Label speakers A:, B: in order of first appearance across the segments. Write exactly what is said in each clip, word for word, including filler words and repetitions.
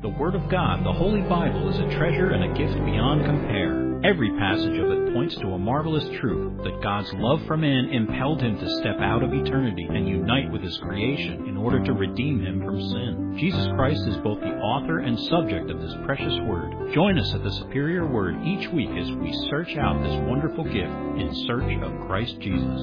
A: The Word of God, the Holy Bible, is a treasure and a gift beyond compare. Every passage of it points to a marvelous truth that God's love for man impelled him to step out of eternity and unite with his creation in order to redeem him from sin. Jesus Christ is both the author and subject of this precious Word. Join us at the Superior Word each week as we search out this wonderful gift in search of Christ Jesus.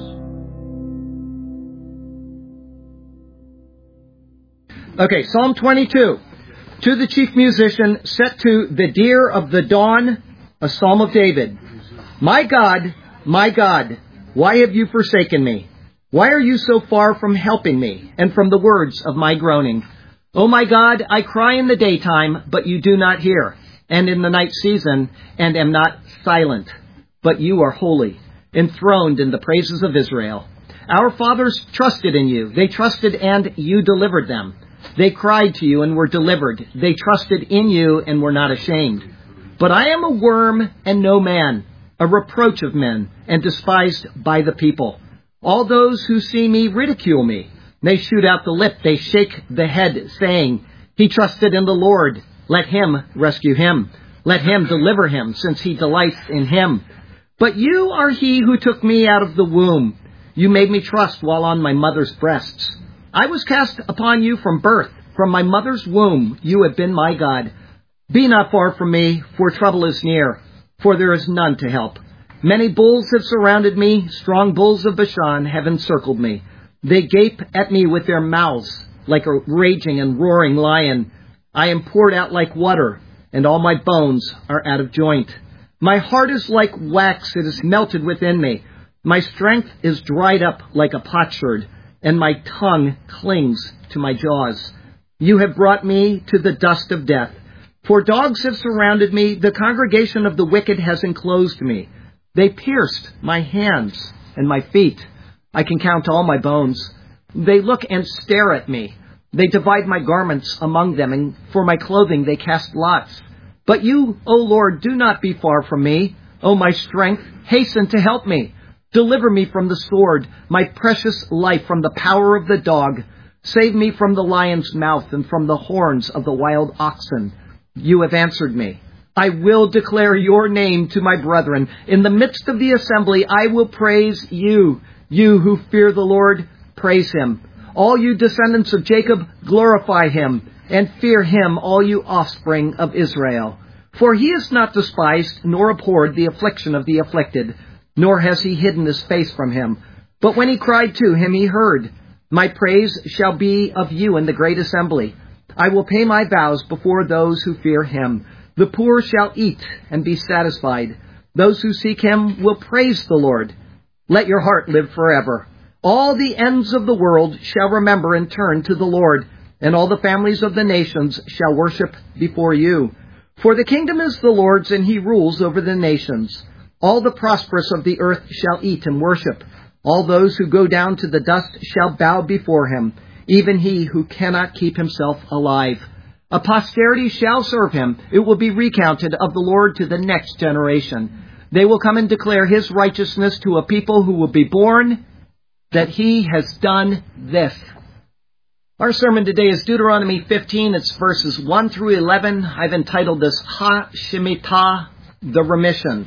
B: Okay, Psalm twenty-two. To the chief musician, set to the Deer of the Dawn, a psalm of David. My God, my God, why have you forsaken me? Why are you so far from helping me and from the words of my groaning? O my God, I cry in the daytime, but you do not hear, and in the night season, and am not silent. But you are holy, enthroned in the praises of Israel. Our fathers trusted in you. They trusted and you delivered them. They cried to you and were delivered. They trusted in you and were not ashamed. But I am a worm and no man, a reproach of men, and despised by the people. All those who see me ridicule me. They shoot out the lip, they shake the head, saying, He trusted in the Lord. Let him rescue him. Let him deliver him, since he delights in him. But you are he who took me out of the womb. You made me trust while on my mother's breasts. I was cast upon you from birth. From my mother's womb you have been my God. Be not far from me, for trouble is near, for there is none to help. Many bulls have surrounded me, strong bulls of Bashan have encircled me. They gape at me with their mouths, like a raging and roaring lion. I am poured out like water, and all my bones are out of joint. My heart is like wax, it is melted within me. My strength is dried up like a potsherd, and my tongue clings to my jaws. You have brought me to the dust of death. For dogs have surrounded me, the congregation of the wicked has enclosed me. They pierced my hands and my feet. I can count all my bones. They look and stare at me. They divide my garments among them, and for my clothing they cast lots. But you, O Lord, do not be far from me. O my strength, hasten to help me. Deliver me from the sword, my precious life from the power of the dog. Save me from the lion's mouth and from the horns of the wild oxen. You have answered me. I will declare your name to my brethren. In the midst of the assembly, I will praise you. You who fear the Lord, praise him. All you descendants of Jacob, glorify him. And fear him, all you offspring of Israel. For he has not despised nor abhorred the affliction of the afflicted, nor has he hidden his face from him. But when he cried to him, he heard. My praise shall be of you in the great assembly. I will pay my vows before those who fear him. The poor shall eat and be satisfied. Those who seek him will praise the Lord. Let your heart live forever. All the ends of the world shall remember and turn to the Lord, and all the families of the nations shall worship before you. For the kingdom is the Lord's, and he rules over the nations. All the prosperous of the earth shall eat and worship. All those who go down to the dust shall bow before him, even he who cannot keep himself alive. A posterity shall serve him. It will be recounted of the Lord to the next generation. They will come and declare his righteousness to a people who will be born, that he has done this. Our sermon today is Deuteronomy fifteen. It's verses one through eleven. I've entitled this Ha Shemitah, the remission.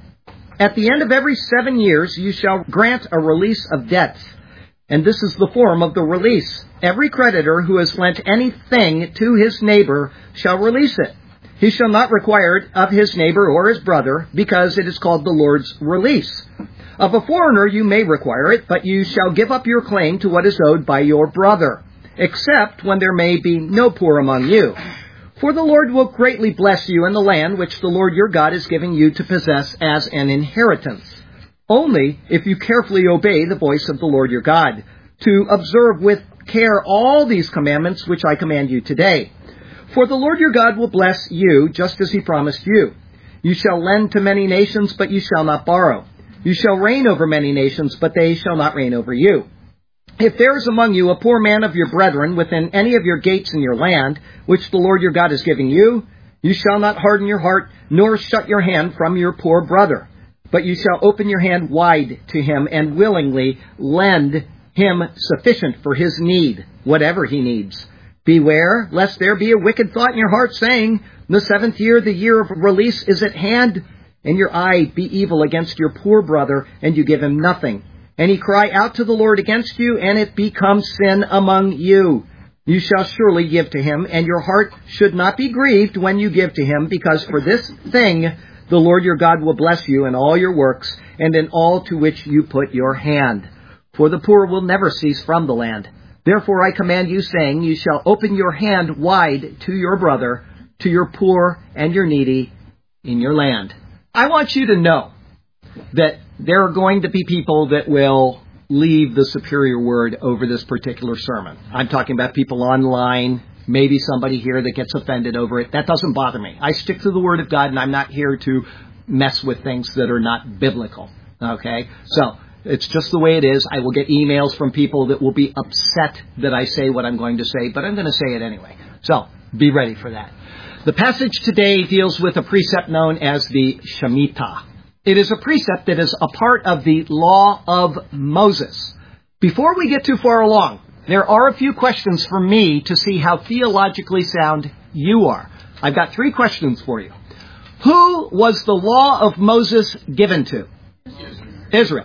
B: At the end of every seven years, you shall grant a release of debts. And this is the form of the release. Every creditor who has lent anything to his neighbor shall release it. He shall not require it of his neighbor or his brother, because it is called the Lord's release. Of a foreigner you may require it, but you shall give up your claim to what is owed by your brother, except when there may be no poor among you. For the Lord will greatly bless you in the land which the Lord your God is giving you to possess as an inheritance. Only if you carefully obey the voice of the Lord your God, to observe with care all these commandments which I command you today. For the Lord your God will bless you, just as he promised you. You shall lend to many nations, but you shall not borrow. You shall reign over many nations, but they shall not reign over you. If there is among you a poor man of your brethren within any of your gates in your land, which the Lord your God is giving you, you shall not harden your heart, nor shut your hand from your poor brother. But you shall open your hand wide to him and willingly lend him sufficient for his need, whatever he needs. Beware, lest there be a wicked thought in your heart, saying, the seventh year, the year of release, is at hand, and your eye be evil against your poor brother, and you give him nothing. And he cry out to the Lord against you, and it becomes sin among you. You shall surely give to him, and your heart should not be grieved when you give to him, because for this thing the Lord your God will bless you in all your works, and in all to which you put your hand. For the poor will never cease from the land. Therefore I command you, saying, you shall open your hand wide to your brother, to your poor and your needy in your land. I want you to know that there are going to be people that will leave the superior word over this particular sermon. I'm talking about people online, maybe somebody here that gets offended over it. That doesn't bother me. I stick to the Word of God, and I'm not here to mess with things that are not biblical. Okay? So, it's just the way it is. I will get emails from people that will be upset that I say what I'm going to say, but I'm going to say it anyway. So, be ready for that. The passage today deals with a precept known as the Shemitah. It is a precept that is a part of the law of Moses. Before we get too far along, there are a few questions for me to see how theologically sound you are. I've got three questions for you. Who was the law of Moses given to? Israel.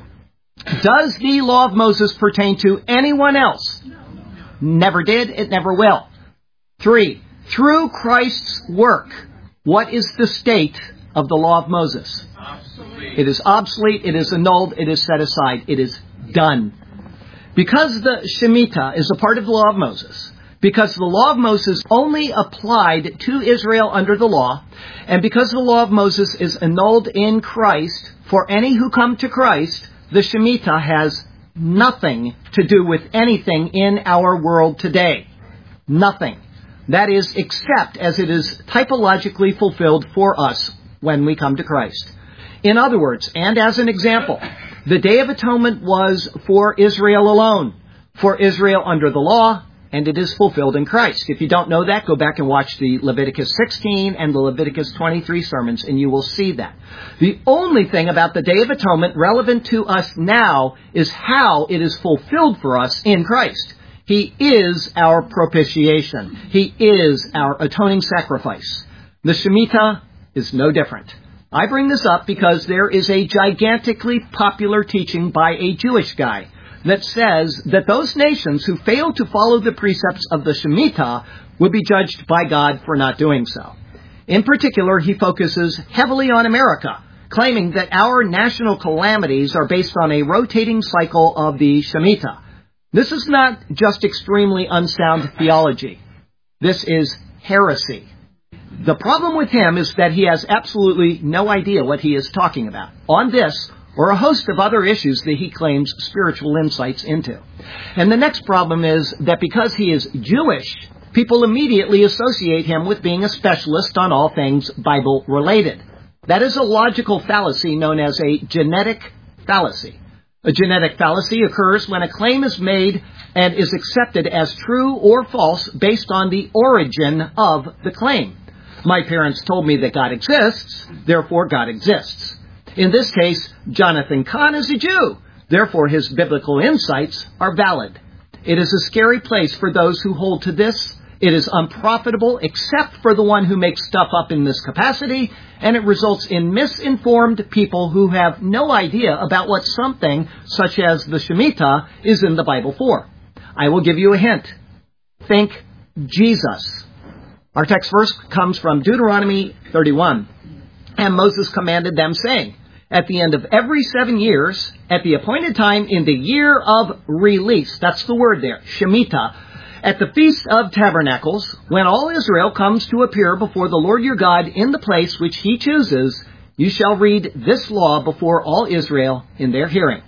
B: Does the law of Moses pertain to anyone else? Never did. It never will. Three. Through Christ's work, what is the state of the law of Moses? Obsolete. It is obsolete. It is annulled. It is set aside. It is done. Because the Shemitah is a part of the law of Moses, because the law of Moses only applied to Israel under the law, and because the law of Moses is annulled in Christ, for any who come to Christ, the Shemitah has nothing to do with anything in our world today. Nothing. That is, except as it is typologically fulfilled for us when we come to Christ. In other words, and as an example, the Day of Atonement was for Israel alone, for Israel under the law, and it is fulfilled in Christ. If you don't know that, go back and watch the Leviticus sixteen and the Leviticus twenty-three sermons, and you will see that. The only thing about the Day of Atonement relevant to us now is how it is fulfilled for us in Christ. He is our propitiation. He is our atoning sacrifice. The Shemitah is no different. I bring this up because there is a gigantically popular teaching by a Jewish guy that says that those nations who fail to follow the precepts of the Shemitah will be judged by God for not doing so. In particular, he focuses heavily on America, claiming that our national calamities are based on a rotating cycle of the Shemitah. This is not just extremely unsound theology. This is heresy. The problem with him is that he has absolutely no idea what he is talking about on this or a host of other issues that he claims spiritual insights into. And the next problem is that because he is Jewish, people immediately associate him with being a specialist on all things Bible-related. That is a logical fallacy known as a genetic fallacy. A genetic fallacy occurs when a claim is made and is accepted as true or false based on the origin of the claim. My parents told me that God exists, therefore God exists. In this case, Jonathan Cahn is a Jew, therefore his biblical insights are valid. It is a scary place for those who hold to this. It is unprofitable except for the one who makes stuff up in this capacity, and it results in misinformed people who have no idea about what something such as the Shemitah is in the Bible for. I will give you a hint. Think Jesus. Our text verse comes from Deuteronomy thirty-one. And Moses commanded them, saying, at the end of every seven years, at the appointed time in the year of release, that's the word there, Shemitah, at the Feast of Tabernacles, when all Israel comes to appear before the Lord your God in the place which he chooses, you shall read this law before all Israel in their hearing.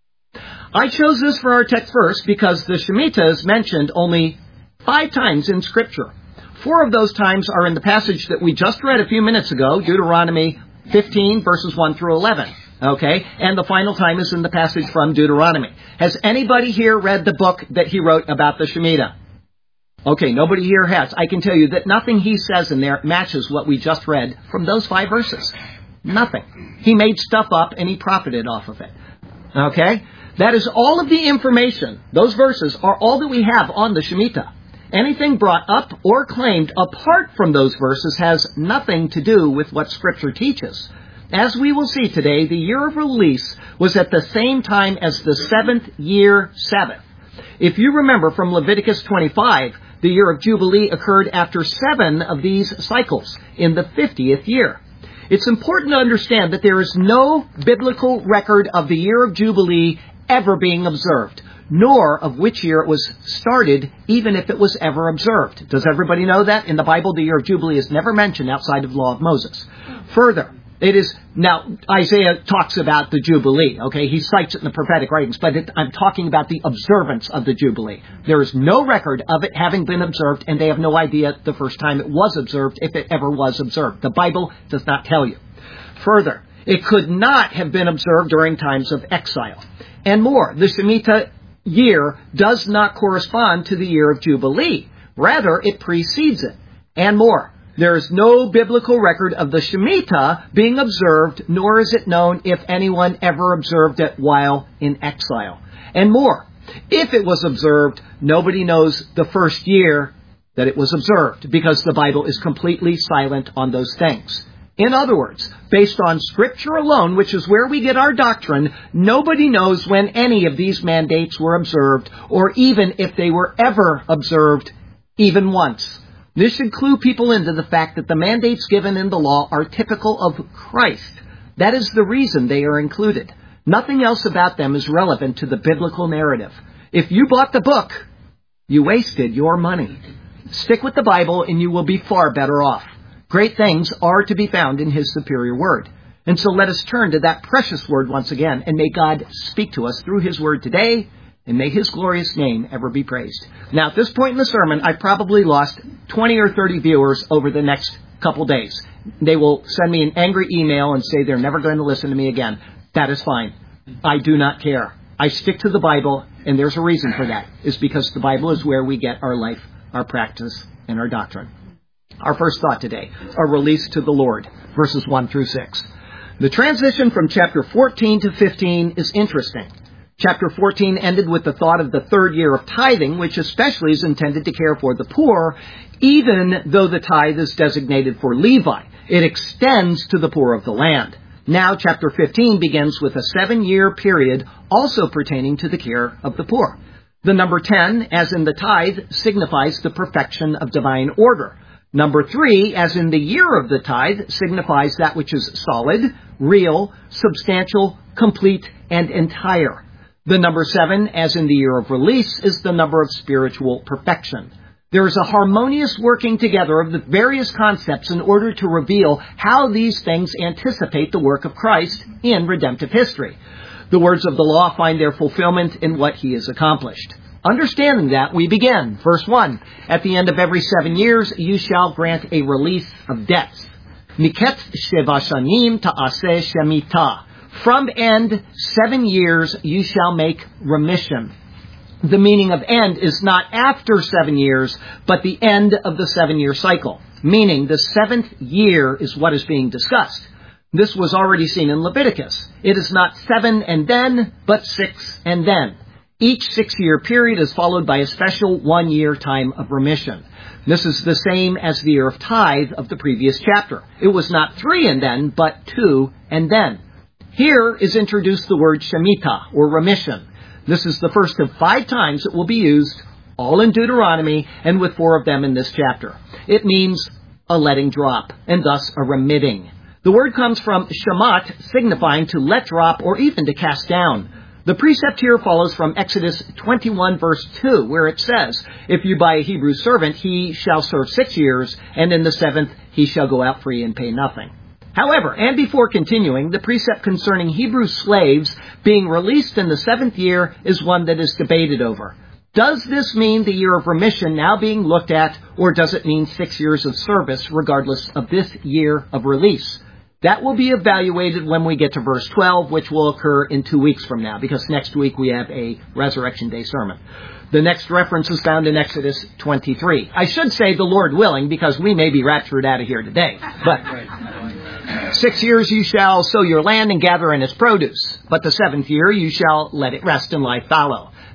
B: I chose this for our text verse because the Shemitah is mentioned only five times in Scripture. Four of those times are in the passage that we just read a few minutes ago, Deuteronomy fifteen, verses one through eleven. Okay? And the final time is in the passage from Deuteronomy. Has anybody here read the book that he wrote about the Shemitah? Okay, nobody here has. I can tell you that nothing he says in there matches what we just read from those five verses. Nothing. He made stuff up and he profited off of it. Okay? That is all of the information. Those verses are all that we have on the Shemitah. Anything brought up or claimed apart from those verses has nothing to do with what Scripture teaches. As we will see today, the year of release was at the same time as the seventh year Sabbath. If you remember from Leviticus twenty-five, the year of Jubilee occurred after seven of these cycles, in the fiftieth year. It's important to understand that there is no biblical record of the year of Jubilee ever being observed, nor of which year it was started, even if it was ever observed. Does everybody know that? In the Bible, the year of Jubilee is never mentioned outside of the law of Moses. Further, it is, now, Isaiah talks about the Jubilee, okay? He cites it in the prophetic writings, but it, I'm talking about the observance of the Jubilee. There is no record of it having been observed, and they have no idea the first time it was observed, if it ever was observed. The Bible does not tell you. Further, it could not have been observed during times of exile. And more, the Shemitah year does not correspond to the year of Jubilee. Rather, it precedes it. And more, there is no biblical record of the Shemitah being observed, nor is it known if anyone ever observed it while in exile. And more, if it was observed, nobody knows the first year that it was observed, because the Bible is completely silent on those things. In other words, based on Scripture alone, which is where we get our doctrine, nobody knows when any of these mandates were observed, or even if they were ever observed, even once. This should clue people into the fact that the mandates given in the law are typical of Christ. That is the reason they are included. Nothing else about them is relevant to the biblical narrative. If you bought the book, you wasted your money. Stick with the Bible and you will be far better off. Great things are to be found in His superior word. And so let us turn to that precious word once again, and may God speak to us through His word today, and may His glorious name ever be praised. Now, at this point in the sermon, I've probably lost twenty or thirty viewers over the next couple days. They will send me an angry email and say they're never going to listen to me again. That is fine. I do not care. I stick to the Bible, and there's a reason for that. It's because the Bible is where we get our life, our practice, and our doctrine. Our first thought today, a release to the Lord, verses one through six. The transition from chapter fourteen to fifteen is interesting. Chapter fourteen ended with the thought of the third year of tithing, which especially is intended to care for the poor, even though the tithe is designated for Levi. It extends to the poor of the land. Now, chapter fifteen begins with a seven-year period also pertaining to the care of the poor. The number ten, as in the tithe, signifies the perfection of divine order. Number three, as in the year of the tithe, signifies that which is solid, real, substantial, complete, and entire. The number seven, as in the year of release, is the number of spiritual perfection. There is a harmonious working together of the various concepts in order to reveal how these things anticipate the work of Christ in redemptive history. The words of the law find their fulfillment in what He has accomplished. Understanding that, we begin. Verse one, at the end of every seven years, you shall grant a release of debts. Miket sheva shanim ta'aseh shemitah. From end, seven years, you shall make remission. The meaning of end is not after seven years, but the end of the seven-year cycle. Meaning the seventh year is what is being discussed. This was already seen in Leviticus. It is not seven and then, but six and then. Each six-year period is followed by a special one-year time of remission. This is the same as the year of tithe of the previous chapter. It was not three and then, but two and then. Here is introduced the word Shemitah, or remission. This is the first of five times it will be used, all in Deuteronomy, and with four of them in this chapter. It means a letting drop, and thus a remitting. The word comes from shamat, signifying to let drop or even to cast down. The precept here follows from Exodus twenty-one, verse two, where it says, if you buy a Hebrew servant, he shall serve six years, and in the seventh he shall go out free and pay nothing. However, and before continuing, the precept concerning Hebrew slaves being released in the seventh year is one that is debated over. Does this mean the year of remission now being looked at, or does it mean six years of service regardless of this year of release? That will be evaluated when we get to verse twelve, which will occur in two weeks from now, because next week we have a Resurrection Day sermon. The next reference is found in Exodus twenty-three. I should say the Lord willing, because we may be raptured out of here today. But six years you shall sow your land and gather in its produce, but the seventh year you shall let it rest and lie fallow.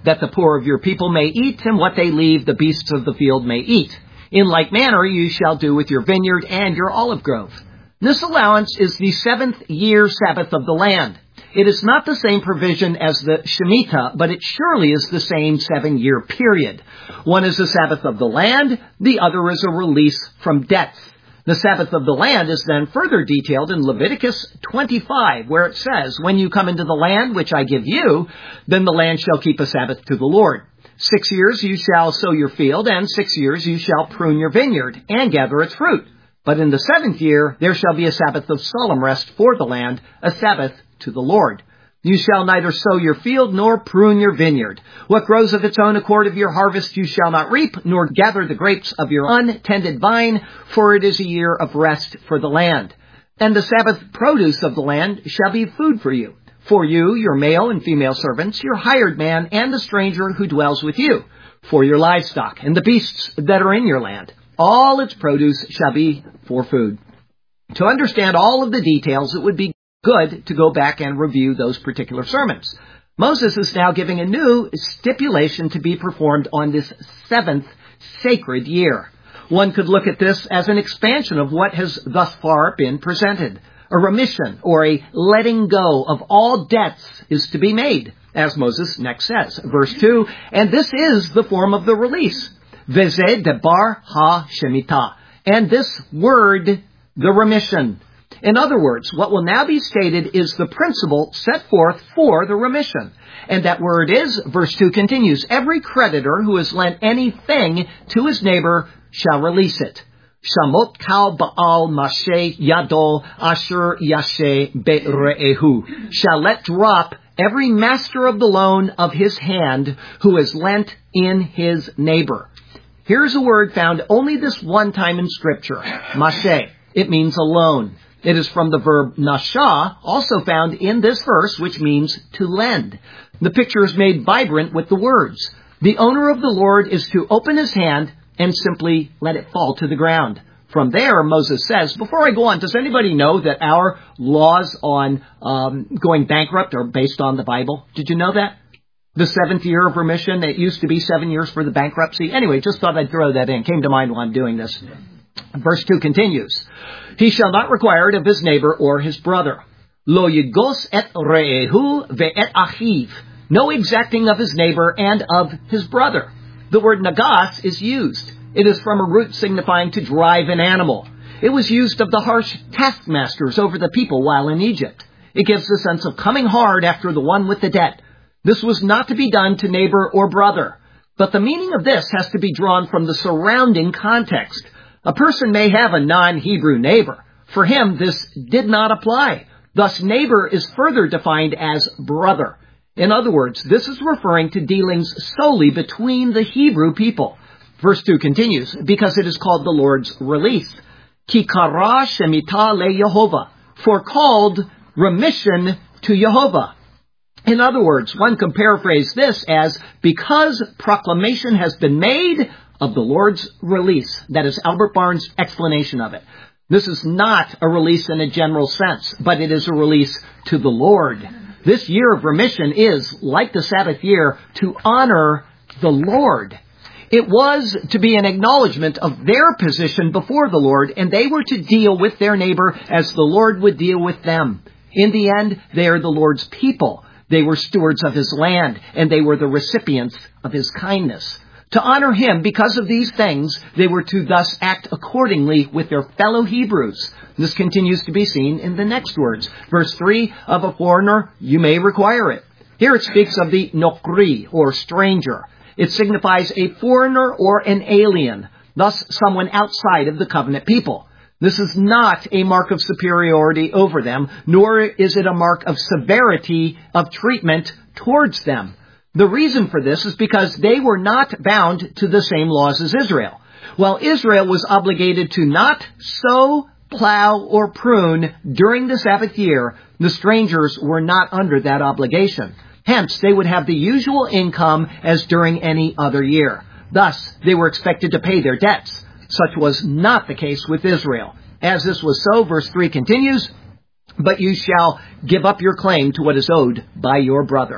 B: that the poor of your people may eat, and what they leave the beasts of the field may eat. In like manner you shall do with your vineyard and your olive grove. This allowance is the seventh year Sabbath of the land. It is not the same provision as the Shemitah, but it surely is the same seven-year period. One is the Sabbath of the land, the other is a release from debts. The Sabbath of the land is then further detailed in Leviticus twenty-five, where it says, when you come into the land which I give you, then the land shall keep a Sabbath to the Lord. Six years you shall sow your field, and six years you shall prune your vineyard, and gather its fruit. But in the seventh year there shall be a Sabbath of solemn rest for the land, a Sabbath to the Lord. You shall neither sow your field nor prune your vineyard. What grows of its own accord of your harvest you shall not reap, nor gather the grapes of your untended vine, for it is a year of rest for the land. And the Sabbath produce of the land shall be food for you. For you, your male and female servants, your hired man, and the stranger who dwells with you. For your livestock, and the beasts that are in your land. All its produce shall be for food. To understand all of the details, it would be good to go back and review those particular sermons. Moses is now giving a new stipulation to be performed on this seventh sacred year. One could look at this as an expansion of what has thus far been presented. A remission or a letting go of all debts is to be made, as Moses next says. Verse two, and this is the form of the release. Veze debar ha shemitah. And this word, the remission. In other words, what will now be stated is the principle set forth for the remission. And that word is, verse two continues, every creditor who has lent anything to his neighbor shall release it. Shamot kal ba'al mashe yado asher yashe be're'ehu. Shall let drop every master of the loan of his hand who has lent in his neighbor. Here's a word found only this one time in Scripture. Mashe. It means a loan. It is from the verb nasha, also found in this verse, which means to lend. The picture is made vibrant with the words. The owner of the Lord is to open his hand and simply let it fall to the ground. From there, Moses says, before I go on, does anybody know that our laws on um, going bankrupt are based on the Bible? Did you know that? The seventh year of remission, it used to be seven years for the bankruptcy. Anyway, just thought I'd throw that in. Came to mind while I'm doing this. Verse two continues, he shall not require it of his neighbor or his brother. Lo yigos et re'ehu ve'et achiv. No exacting of his neighbor and of his brother. The word nagas is used. It is from a root signifying to drive an animal. It was used of the harsh taskmasters over the people while in Egypt. It gives the sense of coming hard after the one with the debt. This was not to be done to neighbor or brother. But the meaning of this has to be drawn from the surrounding context. A person may have a non-Hebrew neighbor. For him, this did not apply. Thus, neighbor is further defined as brother. In other words, this is referring to dealings solely between the Hebrew people. Verse two continues, because it is called the Lord's release. Ki kara shemitah le Yehovah, for called remission to Yehovah. In other words, one can paraphrase this as, because proclamation has been made of the Lord's release. That is Albert Barnes' explanation of it. This is not a release in a general sense, but it is a release to the Lord. This year of remission is, like the Sabbath year, to honor the Lord. It was to be an acknowledgement of their position before the Lord, and they were to deal with their neighbor as the Lord would deal with them. In the end, they are the Lord's people. They were stewards of his land, and they were the recipients of his kindness. To honor him, because of these things, they were to thus act accordingly with their fellow Hebrews. This continues to be seen in the next words. Verse three, of a foreigner you may require it. Here it speaks of the nokri, or stranger. It signifies a foreigner or an alien, thus someone outside of the covenant people. This is not a mark of superiority over them, nor is it a mark of severity of treatment towards them. The reason for this is because they were not bound to the same laws as Israel. While Israel was obligated to not sow, plow, or prune during the Sabbath year, the strangers were not under that obligation. Hence, they would have the usual income as during any other year. Thus, they were expected to pay their debts. Such was not the case with Israel. As this was so, verse three continues, but you shall give up your claim to what is owed by your brother.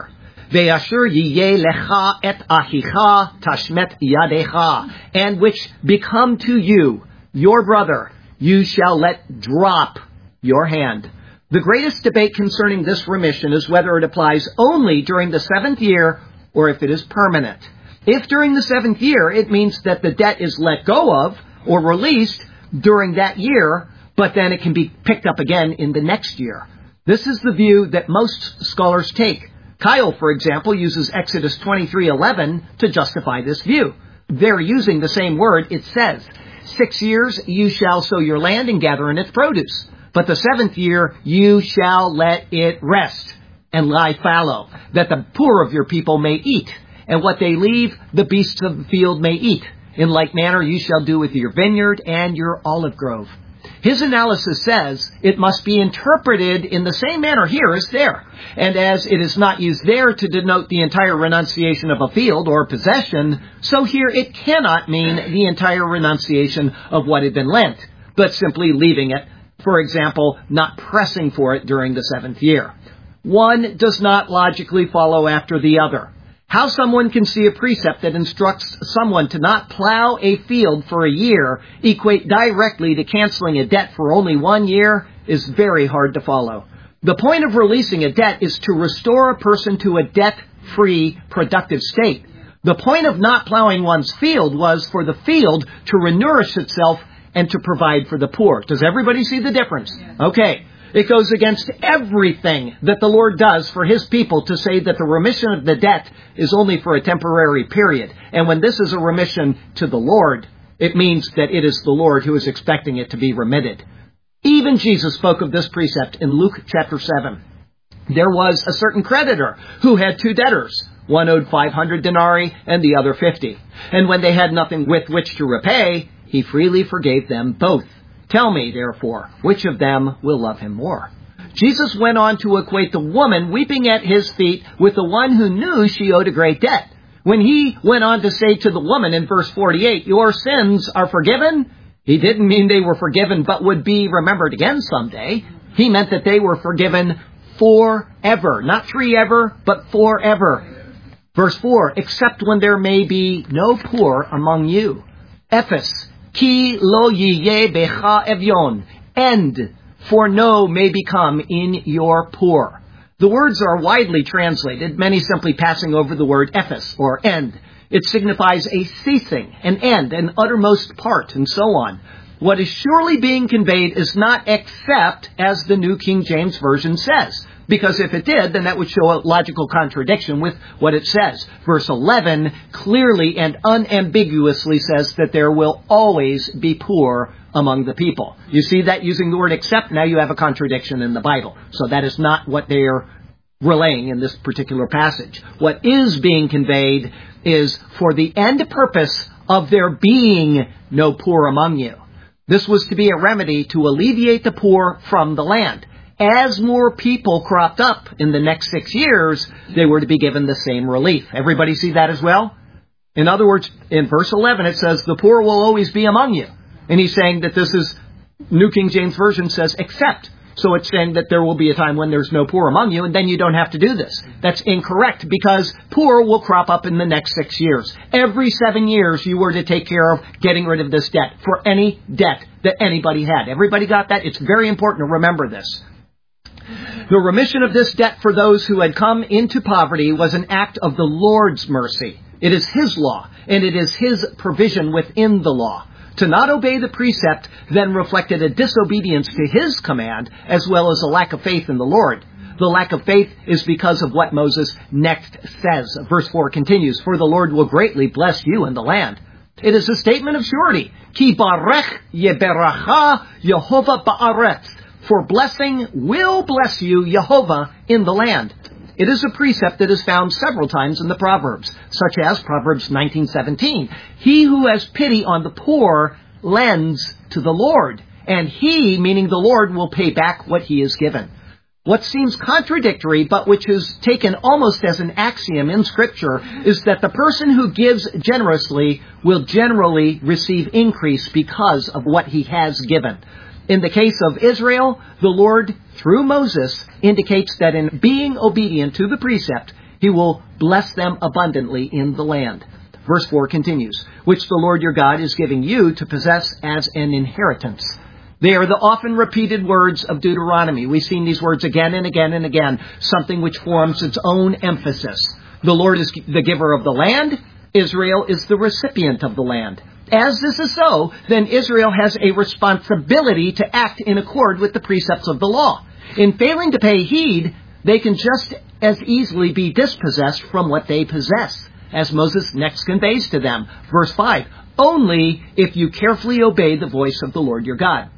B: Ve'asher yiyeh lecha et achicha tashmet yadecha, and which become to you, your brother, you shall let drop your hand. The greatest debate concerning this remission is whether it applies only during the seventh year or if it is permanent. If during the seventh year, it means that the debt is let go of or released during that year, but then it can be picked up again in the next year. This is the view that most scholars take. Kyle, for example, uses Exodus twenty-three eleven to justify this view. They're using the same word. It says, Six years you shall sow your land and gather in its produce, but the seventh year you shall let it rest and lie fallow, that the poor of your people may eat, and what they leave the beasts of the field may eat. In like manner you shall do with your vineyard and your olive grove. His analysis says it must be interpreted in the same manner here as there. And as it is not used there to denote the entire renunciation of a field or possession, so here it cannot mean the entire renunciation of what had been lent, but simply leaving it, for example, not pressing for it during the seventh year. One does not logically follow after the other. How someone can see a precept that instructs someone to not plow a field for a year equate directly to canceling a debt for only one year is very hard to follow. The point of releasing a debt is to restore a person to a debt-free, productive state. The point of not plowing one's field was for the field to renourish itself and to provide for the poor. Does everybody see the difference? Okay. It goes against everything that the Lord does for His people to say that the remission of the debt is only for a temporary period. And when this is a remission to the Lord, it means that it is the Lord who is expecting it to be remitted. Even Jesus spoke of this precept in Luke chapter seven. There was a certain creditor who had two debtors. One owed five hundred denarii and the other fifty. And when they had nothing with which to repay, He freely forgave them both. Tell me, therefore, which of them will love Him more? Jesus went on to equate the woman weeping at His feet with the one who knew she owed a great debt. When He went on to say to the woman in verse forty-eight, your sins are forgiven, He didn't mean they were forgiven but would be remembered again someday. He meant that they were forgiven forever. Not three ever, but forever. Verse four, except when there may be no poor among you. Ephes. Ki lo yiyeh becha evyon, end, for no may become in your poor. The words are widely translated, many simply passing over the word ephes, or end. It signifies a ceasing, an end, an uttermost part, and so on. What is surely being conveyed is not except, as the New King James Version says. Because if it did, then that would show a logical contradiction with what it says. Verse eleven clearly and unambiguously says that there will always be poor among the people. You see that using the word except, now you have a contradiction in the Bible. So that is not what they are relaying in this particular passage. What is being conveyed is for the end purpose of there being no poor among you. This was to be a remedy to alleviate the poor from the land. As more people cropped up in the next six years, they were to be given the same relief. Everybody see that as well? In other words, in verse eleven, it says, the poor will always be among you. And he's saying that this is, New King James Version says, except. So it's saying that there will be a time when there's no poor among you, and then you don't have to do this. That's incorrect, because poor will crop up in the next six years. Every seven years, you were to take care of getting rid of this debt, for any debt that anybody had. Everybody got that? It's very important to remember this. The remission of this debt for those who had come into poverty was an act of the Lord's mercy. It is His law, and it is His provision within the law. To not obey the precept then reflected a disobedience to His command, as well as a lack of faith in the Lord. The lack of faith is because of what Moses next says. Verse four continues, for the Lord will greatly bless you in the land. It is a statement of surety. Ki barech yeberacha Yehovah ba'aretz. For blessing will bless you, Yehovah, in the land. It is a precept that is found several times in the Proverbs, such as Proverbs nineteen seventeen. He who has pity on the poor lends to the Lord, and He, meaning the Lord, will pay back what He has given. What seems contradictory, but which is taken almost as an axiom in Scripture, is that the person who gives generously will generally receive increase because of what he has given. In the case of Israel, the Lord, through Moses, indicates that in being obedient to the precept, He will bless them abundantly in the land. Verse four continues, which the Lord your God is giving you to possess as an inheritance. They are the often repeated words of Deuteronomy. We've seen these words again and again and again, something which forms its own emphasis. The Lord is the giver of the land. Israel is the recipient of the land. As this is so, then Israel has a responsibility to act in accord with the precepts of the law. In failing to pay heed, they can just as easily be dispossessed from what they possess, as Moses next conveys to them. Verse five, only if you carefully obey the voice of the Lord your God.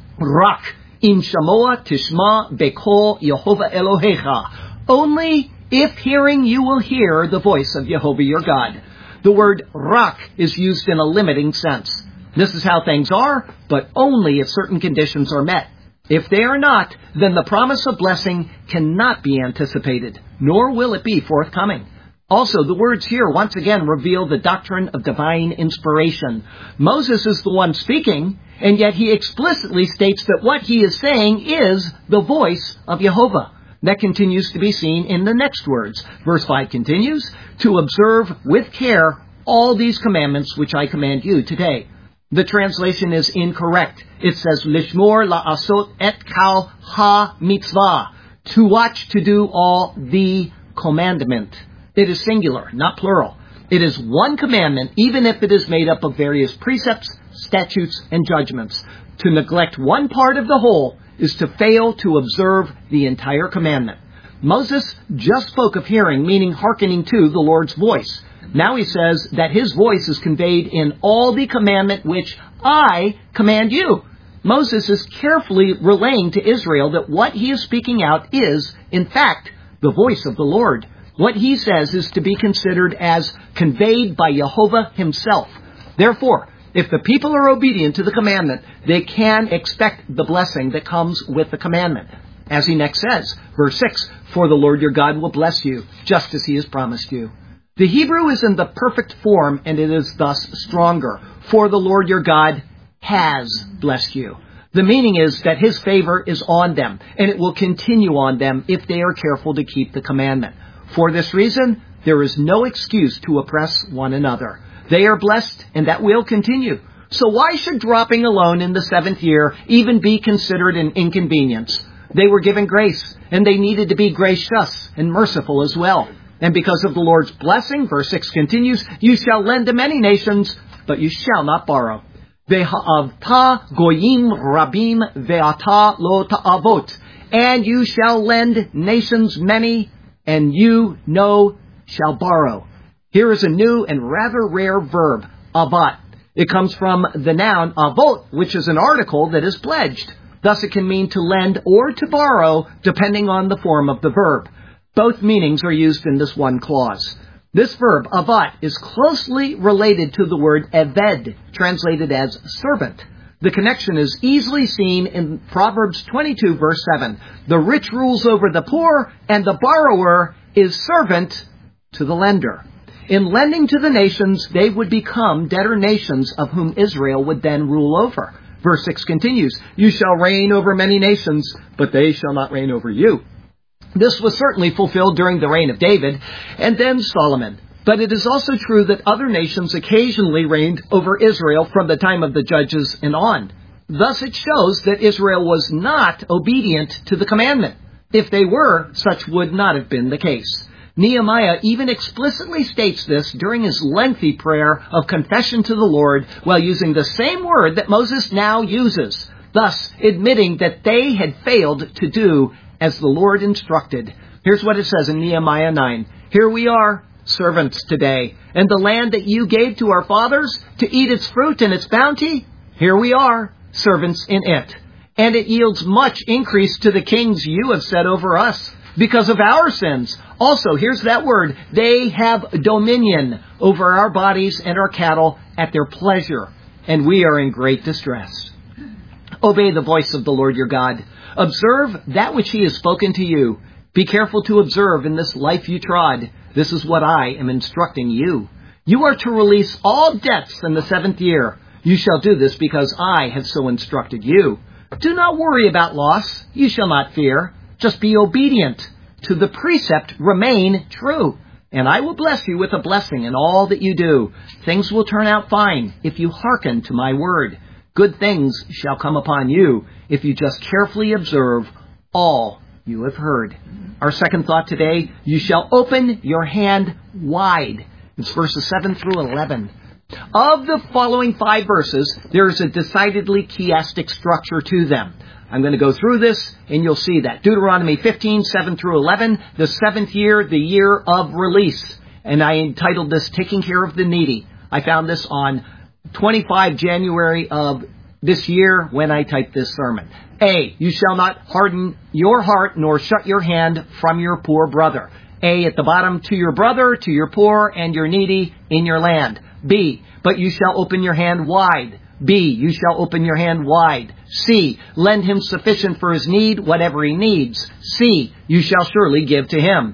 B: Rak im shamoa tishma bekol Yehovah Elohecha. Only if hearing you will hear the voice of Jehovah your God. The word rak is used in a limiting sense. This is how things are, but only if certain conditions are met. If they are not, then the promise of blessing cannot be anticipated, nor will it be forthcoming. Also, the words here once again reveal the doctrine of divine inspiration. Moses is the one speaking, and yet he explicitly states that what he is saying is the voice of Jehovah. That continues to be seen in the next words. Verse five continues, to observe with care all these commandments which I command you today. The translation is incorrect. It says, Lishmor la'asot et kal ha-mitzvah, to watch to do all the commandment. It is singular, not plural. It is one commandment, even if it is made up of various precepts, statutes, and judgments. To neglect one part of the whole is to fail to observe the entire commandment. Moses just spoke of hearing, meaning hearkening to the Lord's voice. Now he says that his voice is conveyed in all the commandment which I command you. Moses is carefully relaying to Israel that what he is speaking out is, in fact, the voice of the Lord. What he says is to be considered as conveyed by Jehovah himself. Therefore, if the people are obedient to the commandment, they can expect the blessing that comes with the commandment. As he next says, verse six, for the Lord your God will bless you, just as he has promised you. The Hebrew is in the perfect form, and it is thus stronger. For the Lord your God has blessed you. The meaning is that his favor is on them, and it will continue on them if they are careful to keep the commandment. For this reason, there is no excuse to oppress one another. They are blessed, and that will continue. So why should dropping alone in the seventh year even be considered an inconvenience? They were given grace, and they needed to be gracious and merciful as well. And because of the Lord's blessing, verse six continues, you shall lend to many nations, but you shall not borrow. Ve'ha'avta goyim rabim ve'ata lo ta'avot. And you shall lend nations many, and you, no, shall borrow. Here is a new and rather rare verb, avat. It comes from the noun avot, which is an article that is pledged. Thus it can mean to lend or to borrow, depending on the form of the verb. Both meanings are used in this one clause. This verb, avat, is closely related to the word eved, translated as servant. The connection is easily seen in Proverbs twenty-two, verse seven. The rich rules over the poor, and the borrower is servant to the lender. In lending to the nations, they would become debtor nations of whom Israel would then rule over. Verse six continues, you shall reign over many nations, but they shall not reign over you. This was certainly fulfilled during the reign of David and then Solomon. But it is also true that other nations occasionally reigned over Israel from the time of the judges and on. Thus it shows that Israel was not obedient to the commandment. If they were, such would not have been the case. Nehemiah even explicitly states this during his lengthy prayer of confession to the Lord while using the same word that Moses now uses, thus admitting that they had failed to do as the Lord instructed. Here's what it says in Nehemiah nine. Here we are, servants today, and the land that you gave to our fathers to eat its fruit and its bounty, here we are, servants in it. And it yields much increase to the kings you have set over us because of our sins. Also, here's that word, they have dominion over our bodies and our cattle at their pleasure, and we are in great distress. Obey the voice of the Lord your God. Observe that which he has spoken to you. Be careful to observe in this life you trod. This is what I am instructing you. You are to release all debts in the seventh year. You shall do this because I have so instructed you. Do not worry about loss. You shall not fear. Just be obedient. to the precept remain true. And I will bless you with a blessing in all that you do. Things will turn out fine if you hearken to my word. Good things shall come upon you if you just carefully observe all you have heard. Our second thought today, you shall open your hand wide. It's verses seven through eleven. Of the following five verses, there is a decidedly chiastic structure to them. I'm going to go through this, and you'll see that. Deuteronomy fifteen, seven through eleven, the seventh year, the year of release. And I entitled this, Taking Care of the Needy. I found this on twenty-fifth of January of this year when I typed this sermon. A, you shall not harden your heart nor shut your hand from your poor brother. A, at the bottom, to your brother, to your poor, and your needy in your land. B, but you shall open your hand wide. B, you shall open your hand wide. C, lend him sufficient for his need, whatever he needs. C, you shall surely give to him.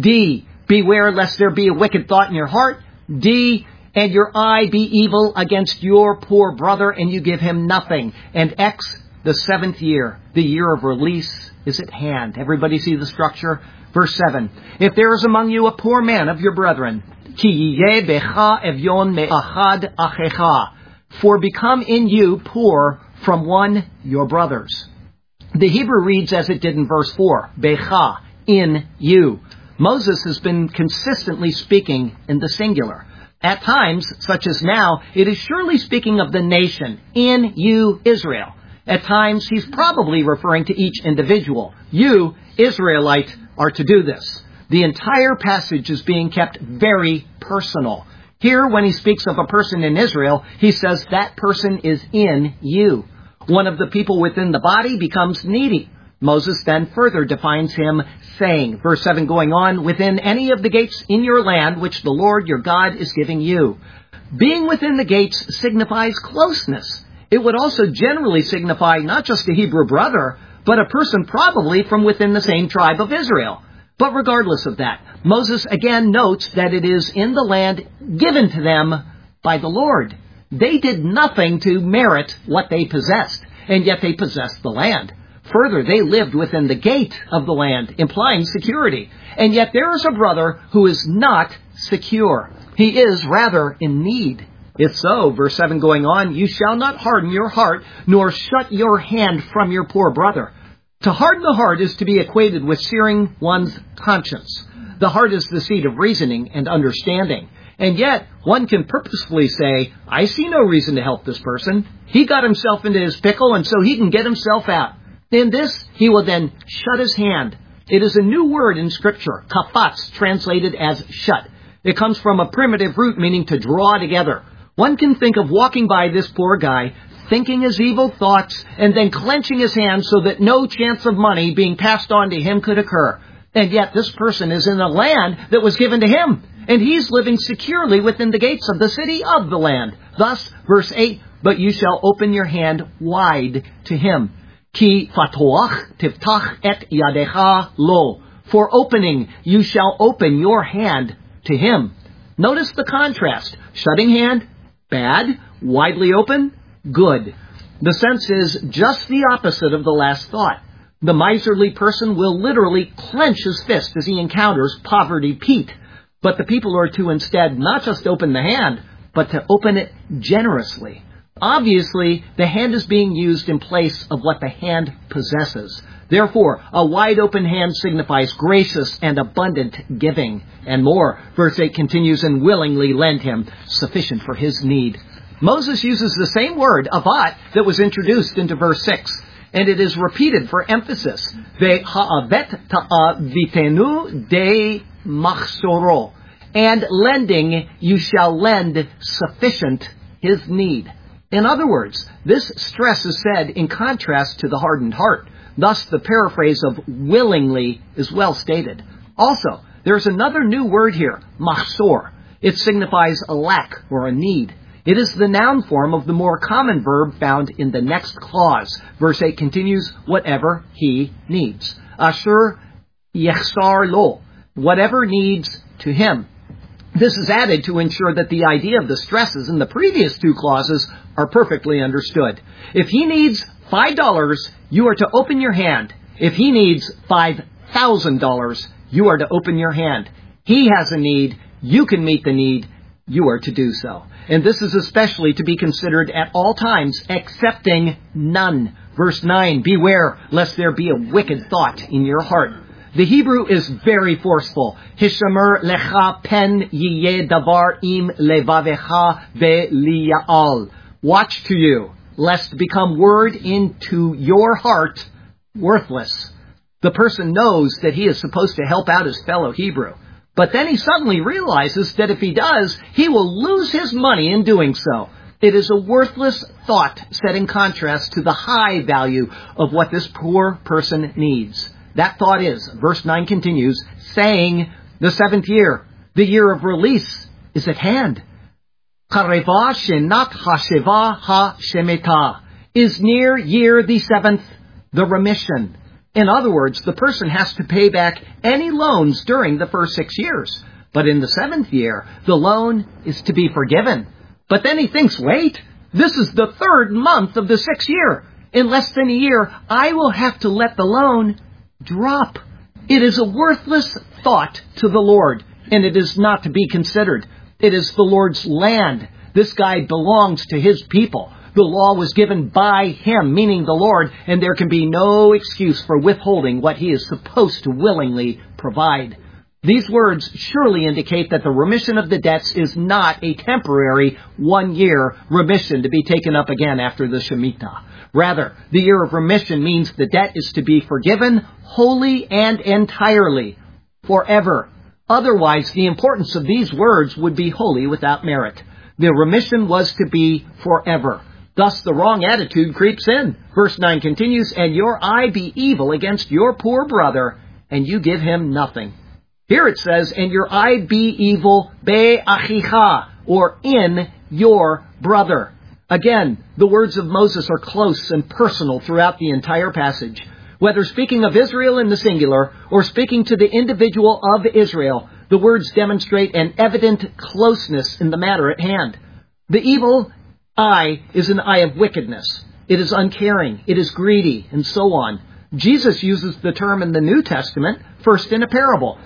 B: D, beware lest there be a wicked thought in your heart. D, and your eye be evil against your poor brother, and you give him nothing. And X, the seventh year, the year of release, is at hand. Everybody see the structure? Verse seven, if there is among you a poor man of your brethren, ki yeh becha evyon me'achad achecha, for become in you poor from one your brothers. The Hebrew reads as it did in verse four, becha, in you. Moses has been consistently speaking in the singular. At times, such as now, it is surely speaking of the nation, in you, Israel. At times, he's probably referring to each individual. You, Israelite, are to do this. The entire passage is being kept very personal. Here, when he speaks of a person in Israel, he says that person is in you. One of the people within the body becomes needy. Moses then further defines him, saying, verse seven going on, within any of the gates in your land, which the Lord your God is giving you. Being within the gates signifies closeness. It would also generally signify not just a Hebrew brother, but a person probably from within the same tribe of Israel. But regardless of that, Moses again notes that it is in the land given to them by the Lord. They did nothing to merit what they possessed, and yet they possessed the land. Further, they lived within the gate of the land, implying security. And yet there is a brother who is not secure. He is rather in need. If so, verse seven going on, you shall not harden your heart, nor shut your hand from your poor brother. To harden the heart is to be equated with searing one's conscience. The heart is the seat of reasoning and understanding. And yet, one can purposefully say, I see no reason to help this person. He got himself into his pickle, and so he can get himself out. In this, he will then shut his hand. It is a new word in Scripture, kafatz, translated as shut. It comes from a primitive root meaning to draw together. One can think of walking by this poor guy, thinking his evil thoughts, and then clenching his hands so that no chance of money being passed on to him could occur. And yet this person is in a land that was given to him, and he's living securely within the gates of the city of the land. Thus, verse eight, but you shall open your hand wide to him. Ki fatoach tiftach et yadecha lo. For opening, you shall open your hand to him. Notice the contrast. Shutting hand, bad. Widely open, good. The sense is just the opposite of the last thought. The miserly person will literally clench his fist as he encounters Poverty Pete. But the people are to instead not just open the hand, but to open it generously. Obviously, the hand is being used in place of what the hand possesses. Therefore, a wide open hand signifies gracious and abundant giving. And more, verse eight continues, and willingly lend him sufficient for his need. Moses uses the same word, avat, that was introduced into verse six. And it is repeated for emphasis. Ve'ha'avet ta'avitenu de machsoro. And lending, you shall lend sufficient his need. In other words, this stress is said in contrast to the hardened heart. Thus, the paraphrase of willingly is well stated. Also, there's another new word here, machsor. It signifies a lack or a need. It is the noun form of the more common verb found in the next clause. Verse eight continues, whatever he needs. Asher yechsar lo. Whatever needs to him. This is added to ensure that the idea of the stresses in the previous two clauses are perfectly understood. If he needs five dollars, you are to open your hand. If he needs five thousand dollars, you are to open your hand. He has a need. You can meet the need. You are to do so. And this is especially to be considered at all times, accepting none. Verse nine, beware lest there be a wicked thought in your heart. The Hebrew is very forceful. Hishamer lecha pen yiyeh davar im levavecha ve'liya'al. Watch to you, lest become word into your heart worthless. The person knows that he is supposed to help out his fellow Hebrew. But then he suddenly realizes that if he does, he will lose his money in doing so. It is a worthless thought set in contrast to the high value of what this poor person needs. That thought is, verse nine continues, saying, the seventh year, the year of release, is at hand. Kareva shenat hasheva ha-shemeta, is near year the seventh, the remission. In other words, the person has to pay back any loans during the first six years. But in the seventh year, the loan is to be forgiven. But then he thinks, wait, this is the third month of the sixth year. In less than a year, I will have to let the loan drop. It is a worthless thought to the Lord, and it is not to be considered. It is the Lord's land. This guy belongs to his people. The law was given by him, meaning the Lord, and there can be no excuse for withholding what he is supposed to willingly provide. These words surely indicate that the remission of the debts is not a temporary one-year remission to be taken up again after the Shemitah. Rather, the year of remission means the debt is to be forgiven wholly and entirely, forever. Otherwise, the importance of these words would be wholly without merit. The remission was to be forever. Thus, the wrong attitude creeps in. Verse nine continues, and your eye be evil against your poor brother, and you give him nothing. Here it says, and your eye be evil be achicha, or in your brother. Again, the words of Moses are close and personal throughout the entire passage. Whether speaking of Israel in the singular, or speaking to the individual of Israel, the words demonstrate an evident closeness in the matter at hand. The evil eye is an eye of wickedness. It is uncaring. It is greedy, and so on. Jesus uses the term in the New Testament, first in a parable.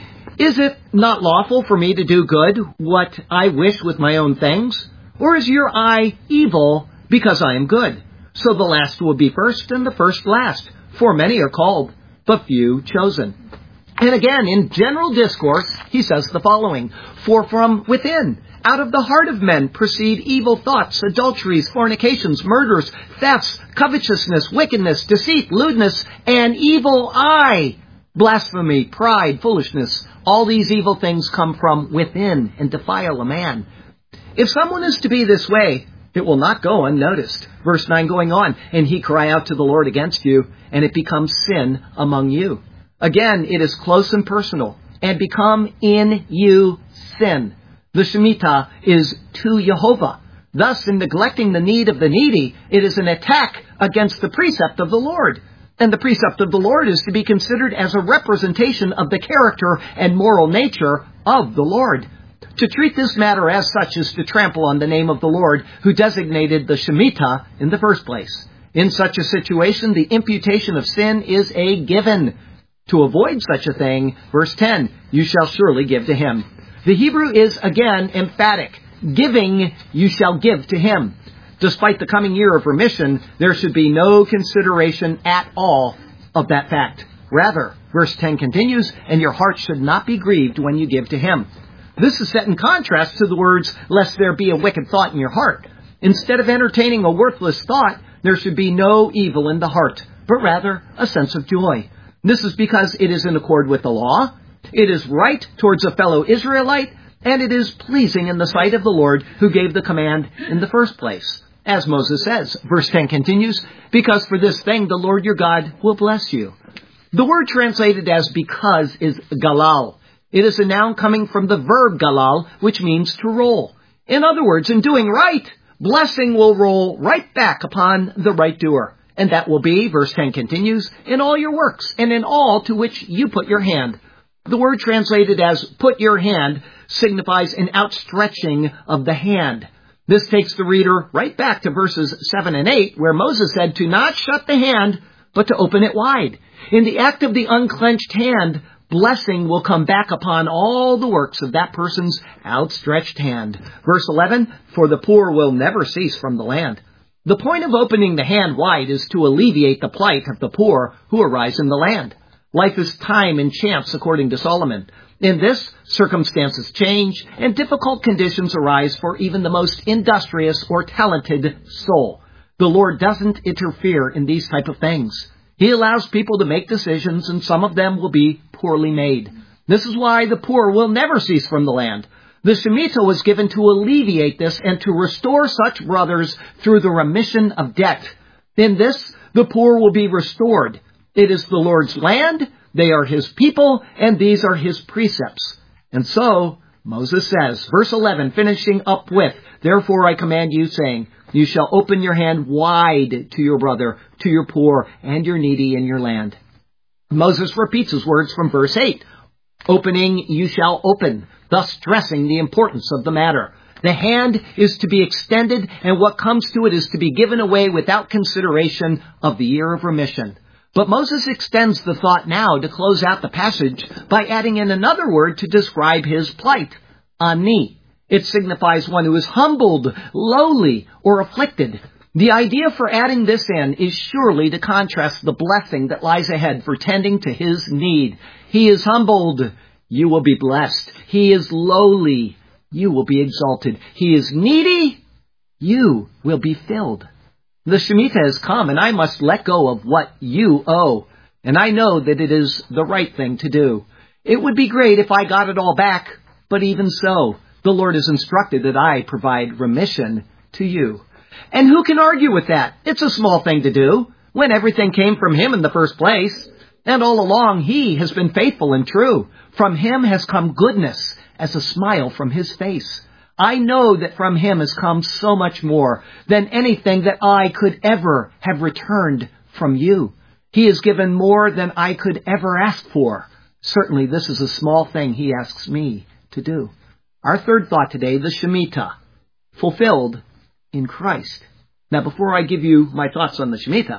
B: Is it not lawful for me to do good, what I wish with my own things? Or is your eye evil because I am good? So the last will be first, and the first last. For many are called, but few chosen. And again, in general discourse, he says the following, for from within, out of the heart of men proceed evil thoughts, adulteries, fornications, murders, thefts, covetousness, wickedness, deceit, lewdness, an evil eye, blasphemy, pride, foolishness. All these evil things come from within and defile a man. If someone is to be this way, it will not go unnoticed. Verse nine going on, and he cry out to the Lord against you, and it becomes sin among you. Again, it is close and personal, and become in you sin. The Shemitah is to Jehovah. Thus, in neglecting the need of the needy, it is an attack against the precept of the Lord. And the precept of the Lord is to be considered as a representation of the character and moral nature of the Lord. To treat this matter as such is to trample on the name of the Lord, who designated the Shemitah in the first place. In such a situation, the imputation of sin is a given. To avoid such a thing, verse ten, you shall surely give to him. The Hebrew is again emphatic. Giving you shall give to him. Despite the coming year of remission, there should be no consideration at all of that fact. Rather, verse ten continues, and your heart should not be grieved when you give to him. This is set in contrast to the words, lest there be a wicked thought in your heart. Instead of entertaining a worthless thought, there should be no evil in the heart, but rather a sense of joy. This is because it is in accord with the law, it is right towards a fellow Israelite, and it is pleasing in the sight of the Lord who gave the command in the first place. As Moses says, verse ten continues, because for this thing the Lord your God will bless you. The word translated as because is galal. It is a noun coming from the verb galal, which means to roll. In other words, in doing right, blessing will roll right back upon the right doer. And that will be, verse ten continues, in all your works and in all to which you put your hand. The word translated as put your hand signifies an outstretching of the hand. This takes the reader right back to verses seven and eight, where Moses said to not shut the hand, but to open it wide. In the act of the unclenched hand, blessing will come back upon all the works of that person's outstretched hand. Verse eleven, for the poor will never cease from the land. The point of opening the hand wide is to alleviate the plight of the poor who arise in the land. Life is time and chance, according to Solomon. In this, circumstances change, and difficult conditions arise for even the most industrious or talented soul. The Lord doesn't interfere in these type of things. He allows people to make decisions, and some of them will be poorly made. This is why the poor will never cease from the land. The Shemitah was given to alleviate this and to restore such brothers through the remission of debt. In this, the poor will be restored. It is the Lord's land, they are His people, and these are His precepts. And so, Moses says, verse eleven, finishing up with, therefore I command you, saying, you shall open your hand wide to your brother, to your poor, and your needy in your land. Moses repeats his words from verse eight. Opening, you shall open, thus stressing the importance of the matter. The hand is to be extended, and what comes to it is to be given away without consideration of the year of remission. But Moses extends the thought now to close out the passage by adding in another word to describe his plight, ani. It signifies one who is humbled, lowly, or afflicted. The idea for adding this in is surely to contrast the blessing that lies ahead for tending to his need. He is humbled, you will be blessed. He is lowly, you will be exalted. He is needy, you will be filled. The Shemitah has come, and I must let go of what you owe. And I know that it is the right thing to do. It would be great if I got it all back, but even so, the Lord has instructed that I provide remission to you. And who can argue with that? It's a small thing to do, when everything came from Him in the first place. And all along, He has been faithful and true. From Him has come goodness, as a smile from His face. I know that from Him has come so much more than anything that I could ever have returned from you. He has given more than I could ever ask for. Certainly this is a small thing He asks me to do. Our third thought today, the Shemitah, fulfilled in Christ. Now, before I give you my thoughts on the Shemitah,